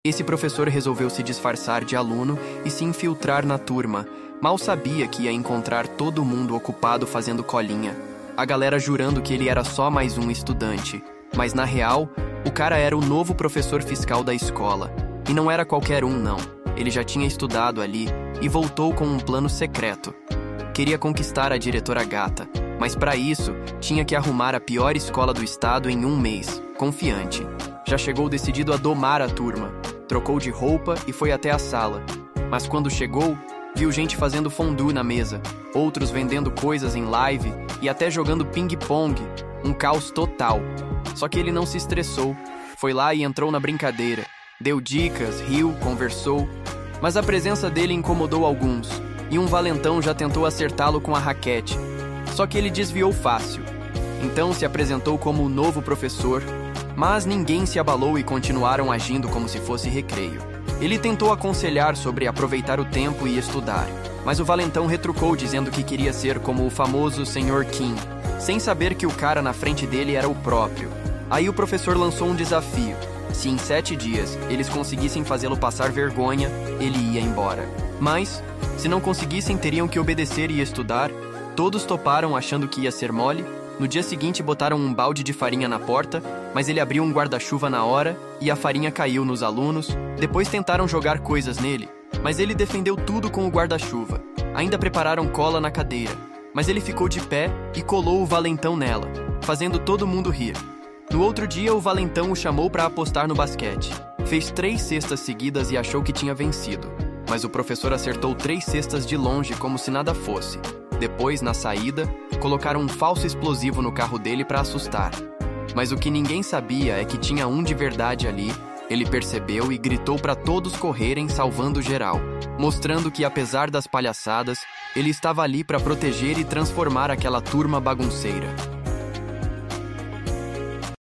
Esse professor resolveu se disfarçar de aluno e se infiltrar na turma. Mal sabia que ia encontrar todo mundo ocupado fazendo colinha. A galera jurando que ele era só mais um estudante. Mas na real, o cara era o novo professor fiscal da escola. E não era qualquer um, não. Ele já tinha estudado ali e voltou com um plano secreto. Queria conquistar a diretora gata, mas para isso tinha que arrumar a pior escola do estado em um mês, confiante. Já chegou decidido a domar a turma. Trocou de roupa e foi até a sala. Mas quando chegou, viu gente fazendo fondue na mesa, outros vendendo coisas em live e até jogando ping-pong. Um caos total. Só que ele não se estressou. Foi lá e entrou na brincadeira. Deu dicas, riu, conversou. Mas a presença dele incomodou alguns, e um valentão já tentou acertá-lo com a raquete. Só que ele desviou fácil. Então se apresentou como o novo professor, mas ninguém se abalou e continuaram agindo como se fosse recreio. Ele tentou aconselhar sobre aproveitar o tempo e estudar, mas o valentão retrucou dizendo que queria ser como o famoso Sr. Kim, sem saber que o cara na frente dele era o próprio. Aí o professor lançou um desafio. Se em 7 dias eles conseguissem fazê-lo passar vergonha, ele ia embora. Mas, se não conseguissem, teriam que obedecer e estudar. Todos toparam achando que ia ser mole. No dia seguinte botaram um balde de farinha na porta, mas ele abriu um guarda-chuva na hora e a farinha caiu nos alunos. Depois tentaram jogar coisas nele, mas ele defendeu tudo com o guarda-chuva. Ainda prepararam cola na cadeira, mas ele ficou de pé e colou o valentão nela, fazendo todo mundo rir. No outro dia, o valentão o chamou para apostar no basquete. Fez 3 cestas seguidas e achou que tinha vencido, mas o professor acertou 3 cestas de longe como se nada fosse. Depois, na saída, colocaram um falso explosivo no carro dele para assustar. Mas o que ninguém sabia é que tinha um de verdade ali. Ele percebeu e gritou para todos correrem, salvando geral, mostrando que, apesar das palhaçadas, ele estava ali para proteger e transformar aquela turma bagunceira.